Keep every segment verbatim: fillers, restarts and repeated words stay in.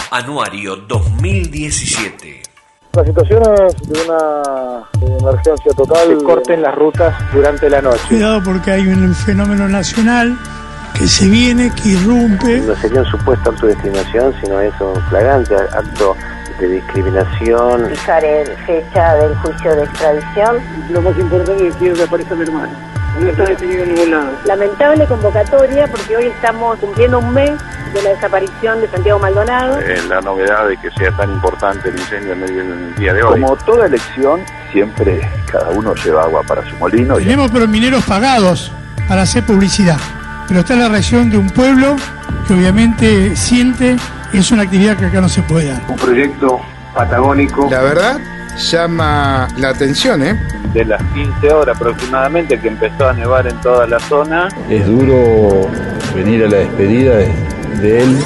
Anuario dos mil diecisiete. La situación es de una emergencia total. Se corten las rutas durante la noche. Cuidado porque hay un fenómeno nacional que se viene, que irrumpe. No sería un supuesto acto de discriminación, sino es un flagrante acto de discriminación. Fijar fecha del juicio de extradición. Lo más importante es que quiero que aparezca mi hermano. No está detenido en ningún lado. Lamentable convocatoria porque hoy estamos cumpliendo un mes de la desaparición de Santiago Maldonado. Eh, la novedad de que sea tan importante el incendio en el día de hoy. Como toda elección, siempre cada uno lleva agua para su molino. Tenemos pero mineros pagados para hacer publicidad. Pero está la reacción de un pueblo que obviamente siente que es una actividad que acá no se puede dar. Un proyecto patagónico. La verdad, llama la atención, ¿eh? De las quince horas aproximadamente que empezó a nevar en toda la zona. Es duro venir a la despedida de, de él.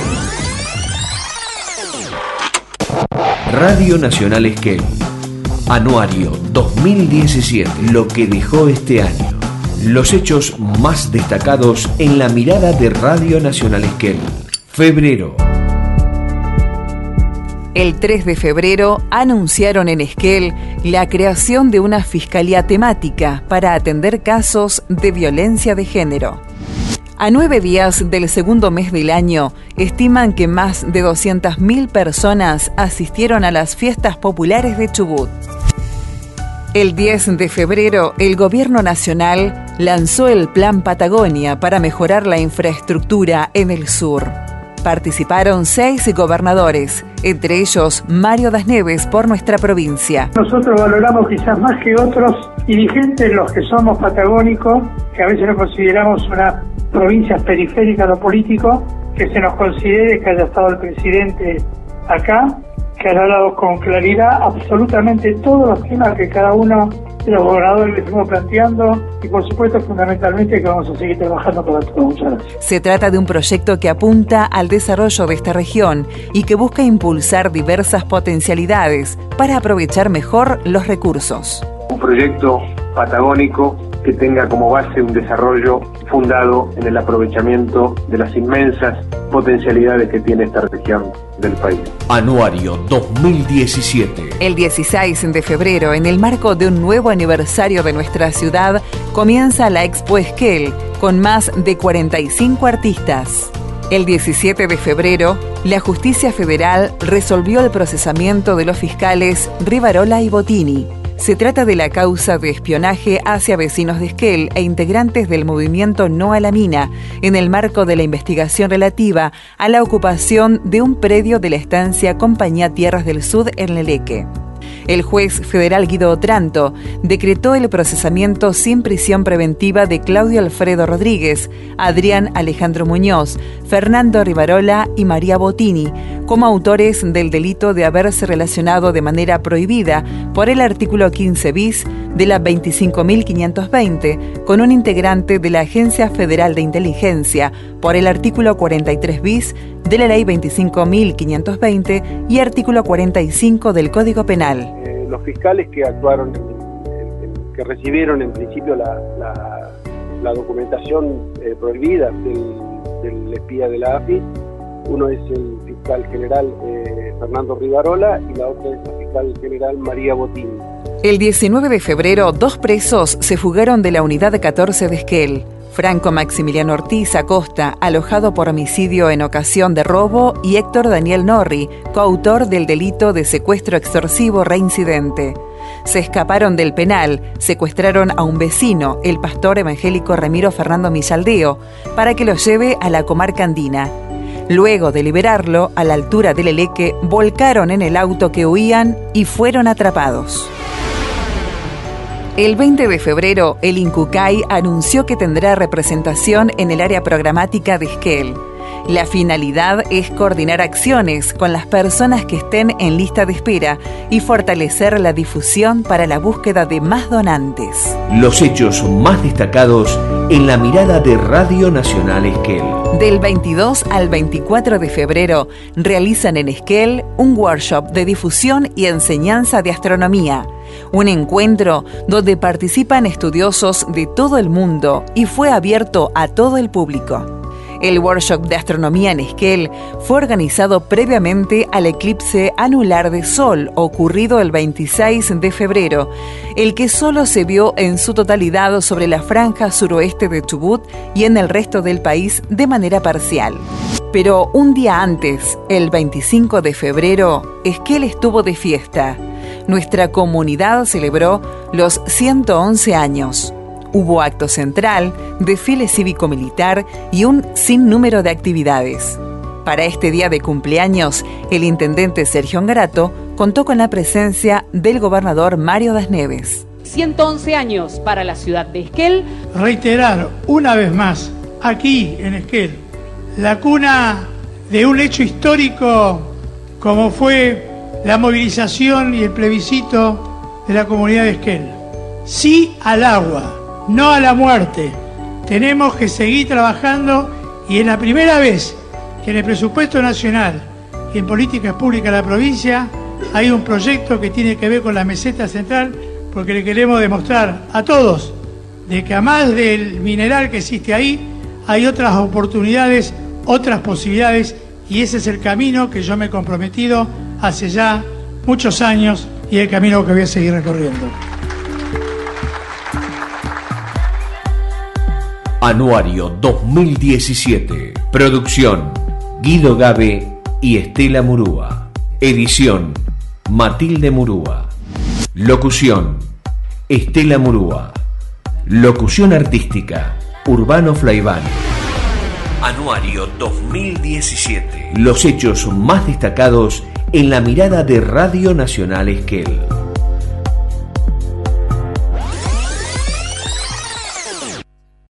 Radio Nacional Esquel. Anuario dos mil diecisiete. Lo que dejó este año. Los hechos más destacados en la mirada de Radio Nacional Esquel. Febrero. El tres de febrero anunciaron en Esquel la creación de una fiscalía temática para atender casos de violencia de género. A nueve días del segundo mes del año, estiman que más de doscientas mil personas asistieron a las fiestas populares de Chubut. El diez de febrero, el Gobierno Nacional lanzó el Plan Patagonia para mejorar la infraestructura en el sur. Participaron seis gobernadores, entre ellos Mario Das Neves por nuestra provincia. Nosotros valoramos quizás más que otros dirigentes los que somos patagónicos, que a veces nos consideramos una provincia periférica de lo político, que se nos considere que haya estado el presidente acá, que haya hablado con claridad absolutamente todos los temas que cada uno de los gobernadores le fuimos planteando y por supuesto fundamentalmente que vamos a seguir trabajando para todos. Muchas gracias. Se trata de un proyecto que apunta al desarrollo de esta región y que busca impulsar diversas potencialidades para aprovechar mejor los recursos. Un proyecto patagónico que tenga como base un desarrollo fundado en el aprovechamiento de las inmensas potencialidades que tiene esta región del país. Anuario dos mil diecisiete. El dieciséis de febrero, en el marco de un nuevo aniversario de nuestra ciudad, comienza la Expo Esquel con más de cuarenta y cinco artistas. El diecisiete de febrero, la Justicia Federal resolvió el procesamiento de los fiscales Rivarola y Bottini. Se trata de la causa de espionaje hacia vecinos de Esquel e integrantes del movimiento No a la Mina, en el marco de la investigación relativa a la ocupación de un predio de la estancia Compañía Tierras del Sud en Leleque. El juez federal Guido Otranto decretó el procesamiento sin prisión preventiva de Claudio Alfredo Rodríguez, Adrián Alejandro Muñoz, Fernando Rivarola y María Bottini como autores del delito de haberse relacionado de manera prohibida por el artículo quince bis de la veinticinco mil quinientos veinte con un integrante de la Agencia Federal de Inteligencia por el artículo cuarenta y tres bis de la Ley veinticinco mil quinientos veinte y artículo cuarenta y cinco del Código Penal. Eh, los fiscales que actuaron, en, en, que recibieron en principio la, la, la documentación eh, prohibida del, del espía de la A F I, uno es el fiscal general eh, Fernando Rivarola y la otra es la fiscal general María Bottini. El diecinueve de febrero, dos presos se fugaron de la unidad catorce de Esquel. Franco Maximiliano Ortiz Acosta, alojado por homicidio en ocasión de robo, y Héctor Daniel Norri, coautor del delito de secuestro extorsivo reincidente. Se escaparon del penal, secuestraron a un vecino, el pastor evangélico Ramiro Fernando Millaldeo, para que lo lleve a la comarca andina. Luego de liberarlo, a la altura del Leleque, volcaron en el auto que huían y fueron atrapados. El veinte de febrero, el INCUCAI anunció que tendrá representación en el área programática de Esquel. La finalidad es coordinar acciones con las personas que estén en lista de espera y fortalecer la difusión para la búsqueda de más donantes. Los hechos más destacados en la mirada de Radio Nacional Esquel. Del veintidós al veinticuatro de febrero realizan en Esquel un workshop de difusión y enseñanza de astronomía. Un encuentro donde participan estudiosos de todo el mundo y fue abierto a todo el público. El workshop de astronomía en Esquel fue organizado previamente al eclipse anular de Sol, ocurrido el veintiséis de febrero, el que solo se vio en su totalidad sobre la franja suroeste de Chubut y en el resto del país de manera parcial. Pero un día antes, el veinticinco de febrero, Esquel estuvo de fiesta. Nuestra comunidad celebró los ciento once años. Hubo acto central, desfile cívico-militar y un sinnúmero de actividades. Para este día de cumpleaños, el intendente Sergio Angarato contó con la presencia del gobernador Mario Das Neves. ciento once años para la ciudad de Esquel. Reiterar una vez más, aquí en Esquel, la cuna de un hecho histórico como fue la movilización y el plebiscito de la comunidad de Esquel. Sí al agua. No a la muerte. Tenemos que seguir trabajando y es la primera vez que en el presupuesto nacional y en políticas públicas de la provincia hay un proyecto que tiene que ver con la meseta central, porque le queremos demostrar a todos de que además del mineral que existe ahí, hay otras oportunidades, otras posibilidades, y ese es el camino que yo me he comprometido hace ya muchos años y el camino que voy a seguir recorriendo. Anuario dos mil diecisiete. Producción: Guido Gabe y Estela Murúa. Edición: Matilde Murúa. Locución: Estela Murúa. Locución artística: Urbano Flaiván. Anuario dos mil diecisiete. Los hechos más destacados en la mirada de Radio Nacional Esquel.